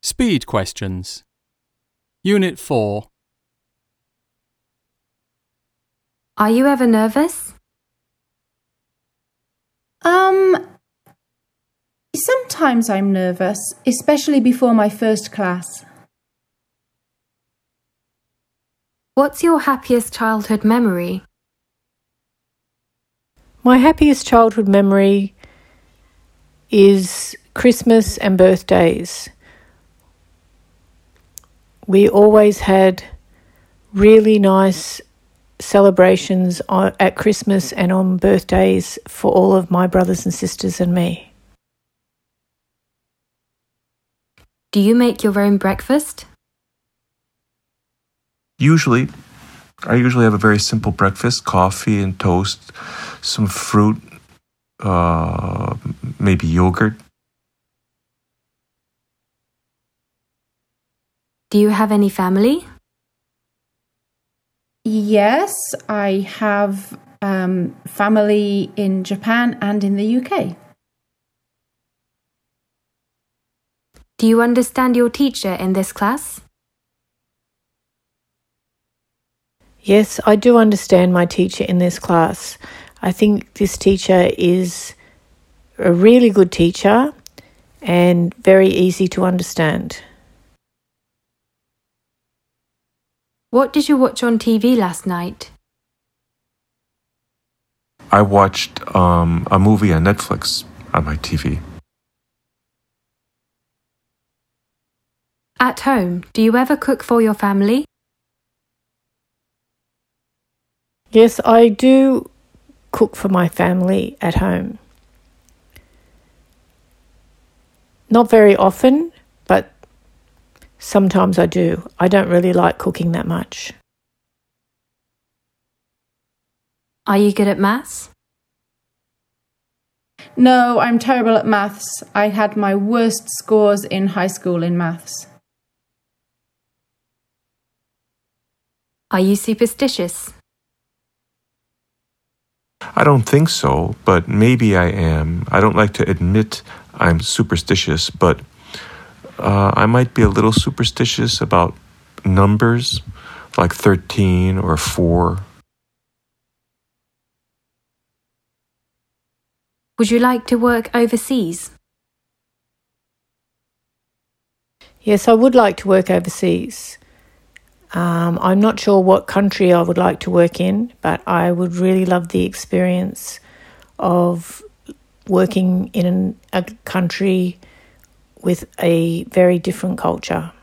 Speed questions. Unit 4. Are you ever nervous? Sometimes I'm nervous, especially before my first class. What's your happiest childhood memory? My happiest childhood memory is Christmas and birthdays. We always had really nice celebrations at Christmas and on birthdays for all of my brothers and sisters and me. Do you make your own breakfast? I usually have a very simple breakfast, coffee and toast, some fruit, maybe yogurt. Do you have any family? Yes, I have family in Japan and in the UK. Do you understand your teacher in this class? Yes, I do understand my teacher in this class. I think this teacher is a really good teacher and very easy to understand. What did you watch on TV last night? I watched a movie on Netflix on my TV. At home, do you ever cook for your family? Yes, I do cook for my family at home. Not very often, but sometimes I do. I don't really like cooking that much. Are you good at maths? No, I'm terrible at maths. I had my worst scores in high school in maths. Are you superstitious? I don't think so, but maybe I am. I don't like to admit I'm superstitious, but I might be a little superstitious about numbers, like 13 or 4. Would you like to work overseas? Yes, I would like to work overseas. I'm not sure what country I would like to work in, but I would really love the experience of working in a country with a very different culture.